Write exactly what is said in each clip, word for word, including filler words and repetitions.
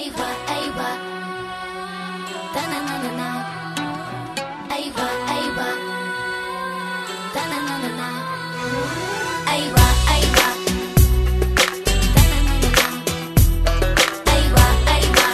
أيوة أيوة تنانانا أيوة أيوة تنانانا أيوة أيوة تنانانا أيوة أيوة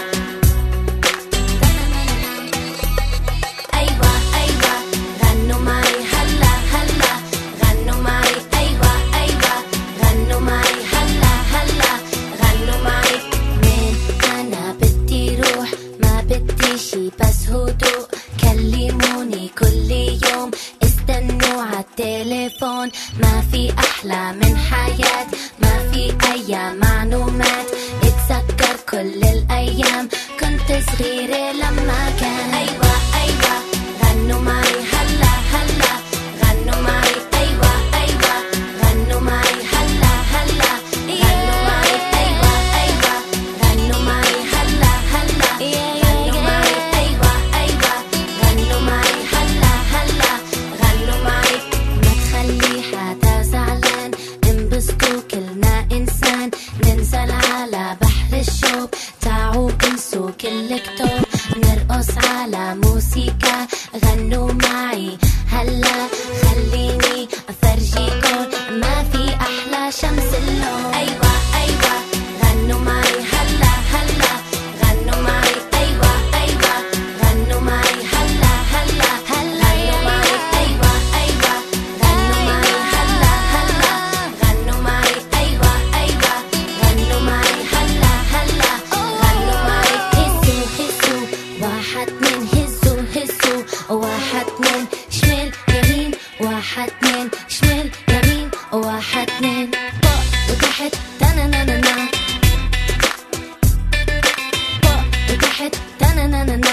تنانانا أيوة أيوة غنوا معي هلا هلا غنوا معي أيوة أيوة غنوا معي هلا هلا غنوا معي من أنا بدي روح ما بدي شي بس هدوء كلموني كل يوم استنوا عالتليفون ما في أحلى من حياة ما في أي معلومات اتذكر كل الأيام كنت صغيرة لما كان أيوة أيوة غنوا معي هلا هلا غنوا معي أيوة أيوة غنوا معي هلا هلا غنوا معي أيوة أيوة غنوا معي هلا هلا غنوا معي أيوة أيوة غنوا معي هلا هلا غنوا معي ما تخلي حدا زعلان انبسطوا كلنا إنسان ننزل على بحر الشوق تعوا انسوا كل كتب نرقص على موسيقى غنوا معي هلا خليني أفرجيكم ما في أحلى شمس اللون أيوة أيوة غنوا معي هلا هلا غنوا معي أيوة أيوة غنوا معي هلا هلا غنوا معي أيوة أيوة غنوا معي هلا هلا غنوا معي أيوة أيوة غنوا معي هلا هلا غنوا معي هزوا هزوا واحد اتنين هزوا هزوا واحد اتنين شمال يمين واحد اتنين شمال يمين واحد اتنين فوق وتحت تنانانا فوق وتحت تنانانا